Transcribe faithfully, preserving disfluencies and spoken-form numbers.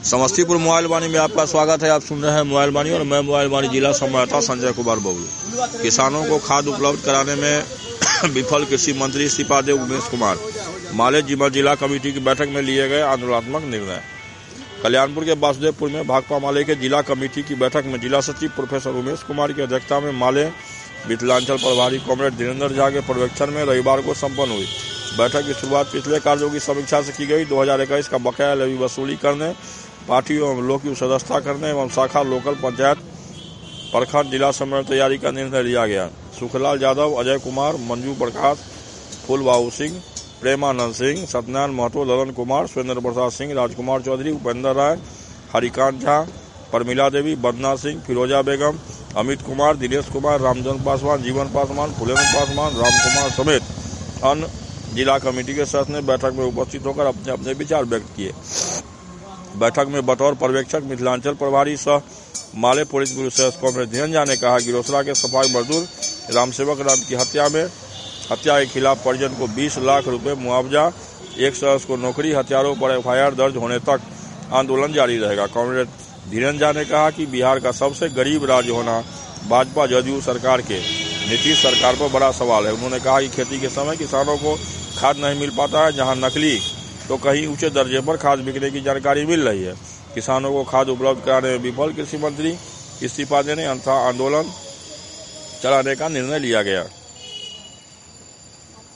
Samastipur mobile वाणी में आपका स्वागत है। आप सुन रहे हैं मोबाइल वाणी और मैं मोबाइल वाणी जिला संवाददाता संजय कुमार बबलू। किसानों को खाद उपलब्ध कराने में विफल कृषि मंत्री इस्तीफा दे उमेश कुमार। माले जिला कमेटी की बैठक में लिए गए आंदोलनात्मक निर्णय। कल्याणपुर के वासुदेवपुर में भाकपा माले के जिला कमेटी की बैठक में जिला सचिव प्रोफेसर उमेश कुमार की अध्यक्षता में माले मिथिलांचल प्रभारी कॉमरेड धीरेन्द्र झा के पर्यवेक्षण में रविवार को संपन्न हुई। बैठक की शुरुआत पिछले कार्यों की समीक्षा से की गई। दो हजार इक्कीस का बकाया लेवी वसूली करने, पार्टी एवं लोक की सदस्यता करने एवं शाखा लोकल पंचायत प्रखंड जिला सम्मेलन तैयारी का निर्णय लिया गया। सुखलाल यादव, अजय कुमार, मंजू प्रकाश, फूलबाबू सिंह, प्रेमानंद सिंह, सत्यनारायण महतो, ललन कुमार, सुरेंद्र प्रसाद सिंह, राजकुमार चौधरी, उपेंद्र राय, हरिकांत झा, परमिला देवी, बदना सिंह, फिरोजा बेगम, अमित कुमार, दिनेश कुमार, रामचंद्र पासवान, जीवन पासवान, फुलेंद्र पासवान, राम कुमार समेत अन्य जिला कमेटी के सदस्य ने बैठक में उपस्थित होकर अपने अपने विचार व्यक्त किए। बैठक में बतौर पर्यवेक्षक मिथिलांचल प्रभारी सह माले पुलिस ब्यूरो सदस्य कॉमरेड धीरेन्द्र झा ने कहा कि रोसड़ा के सफाई मजदूर रामसेवक राम की हत्या में हत्या के खिलाफ परिजन को बीस लाख रुपए मुआवजा, एक सदस्य को नौकरी, हत्यारों पर एफ आई आर दर्ज होने तक आंदोलन जारी रहेगा। कॉमरेड धीरेन्द्र झा ने कहा कि बिहार का सबसे गरीब राज्य होना भाजपा जदयू सरकार के नीतीश सरकार पर बड़ा सवाल है। उन्होंने कहा कि खेती के समय किसानों को खाद नहीं मिल पाता है, जहां नकली तो कहीं ऊंचे दर्जे पर खाद बिकने की जानकारी मिल रही है। किसानों को खाद उपलब्ध कराने में विफल कृषि मंत्री इस्तीफा देने अन्यथा आंदोलन चलाने का निर्णय लिया गया।